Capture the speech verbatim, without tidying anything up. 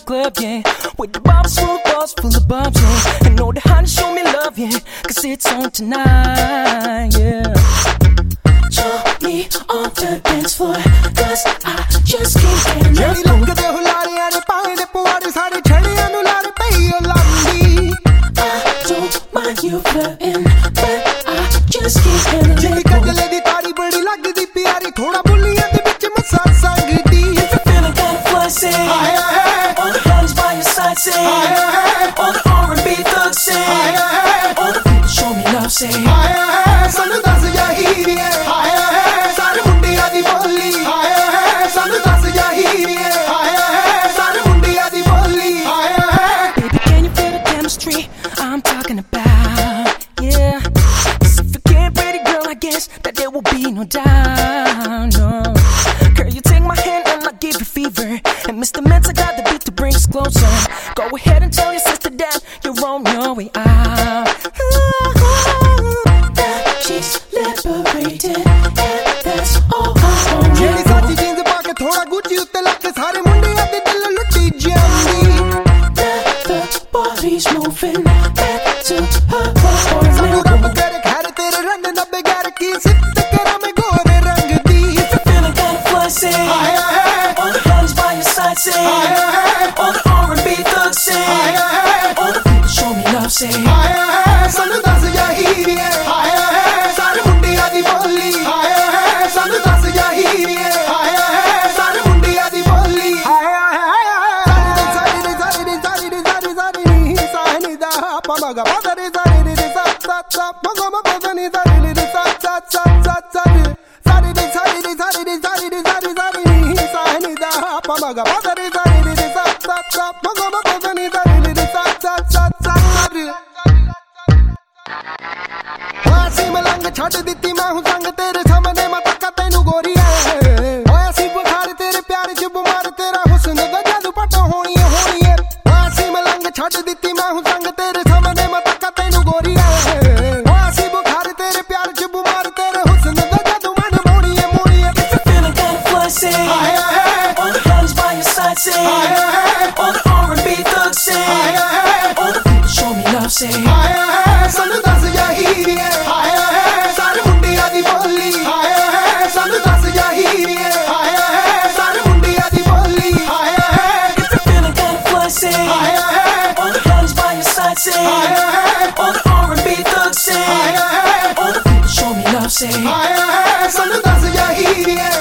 club, yeah. With the bottles full of balls, full of bumps, yeah. And know the how to show me love, yeah. Cause it's on tonight, yeah. Show me on the dance floor, cause I just can't get enough. Langde hulariyan ne paane puwaade sare chhadiyan nu laad pei o lambi. I don't mind you flirting, but I just can't handle it. Jee kajle di taari badi lagdi pyari, thoda buliyan de vich masa sangdi. If you're feeling kinda fly, say Aye, aye. all the honeys by your side, say Aye, aye. all the R and B thugs, say Aye, aye. all the people show me love, say Aye aye sanu das ja heeriye. Aye aye sare mundiyan di boli. Aye aye sanu das ja heeriye. Aye aye sare mundiyan di boli. Aye aye. Baby, can you feel the chemistry I'm talking about? Yeah. 'Cause if you get pretty, girl, I guess that there will be no doubt. No. Girl, you take my hand and I'll give you fever. And Mister Mensa got the beat to bring us closer. Go ahead and tell your sister that you're on your way out. That she's liberated, and that's all I want. Jeedi sachi jeans pa ke thoda Gucci utte lag ke sare mundiyan de dil lutti jandi. The body's moving back to her body. Sanu rab kare khare tere rang nabbe gar ki sit kara mein gore rang di. If you're feeling kinda fly, say Aye aye. all the honeys by your side, say Aye aye. all the R and B thugs, say Aye aye. all the people show me love, say Aye aye sanu das ja heeriye. Aye aye sare mundiyan di boli. Aye aye sanu das ja heeriye. Aye aye sare mundiyan di boli. Aye aye sare de sare de sare de sare sare ni sahni da pa ma ga pa de sare de sa sa sa pa ga ma pa ni sare de sa sa sa sa sa sare de sare de sare de sare de sare sare ni sahni da pa ma ga pa de sare de sa sa sa pa ga ma pa ni sare de sa sa sa sa ਅਸੀਂ ਮਲੰਗ ਛੱਡ ਦਿੱਤੀ ਮੈਂ ਹੂੰ ਸੰਗ ਤੇਰੇ ਸਾਹਮਣੇ ਮੈਂ ਤੱਕਾ ਤੈਨੂੰ ਗੋਰੀਆ ਓਏ ਅਸੀਂ ਬੁਖਾਰ ਤੇਰੇ ਪਿਆਰ ਚ ਬਿਮਾਰ ਤੇਰਾ ਹੁਸਨ ਦਾ ਜਾਦੂ ਪਟਾ ਹੋਣੀ ਹੋਣੀ ਏ ਅਸੀਂ ਮਲੰਗ ਛੱਡ ਦਿੱਤੀ ਮੈਂ ਹੂੰ ਸੰਗ ਤੇਰੇ ਸਾਹਮਣੇ ਮੈਂ ਤੱਕਾ ਤੈਨੂੰ ਗੋਰੀਆ ਓਏ ਅਸੀਂ ਬੁਖਾਰ ਤੇਰੇ ਪਿਆਰ ਚ ਬਿਮਾਰ ਤੇਰੇ ਹੁਸਨ ਦਾ ਜਾਦੂ ਮਨ ਮੋਣੀ ਏ ਮੋਣੀ ਏ if you're feeling kinda fly, say Aye aye. all the honeys by your side, say Aye aye. all the R and B thugs, say Aye aye. all the people show me love, say ਆਏ ਆਏ ਸਾਨੂੰ ਦੱਸ ਜਾ ਹੀਰੀਏ ਆਏ ਆਏ ਸਾਰੇ ਮੁੰਡਿਆਂ ਦੀ ਬੋਲੀ ਆਏ ਆਏ ਸਾਨੂੰ ਦੱਸ ਜਾ ਹੀਰੀਏ ਆਏ ਆਏ ਸਾਰੇ ਮੁੰਡਿਆਂ ਦੀ ਬੋਲੀ ਆਏ ਆਏ if you're feeling kinda fly, say ਆਏ ਆਏ all the honeys by your side, say Aye, aye. all the R and B thugs, say Aye, aye. all the people show me love, say ਆਏ ਆਏ ਸਾਨੂੰ ਦੱਸ ਜਾ ਹੀਰੀਏ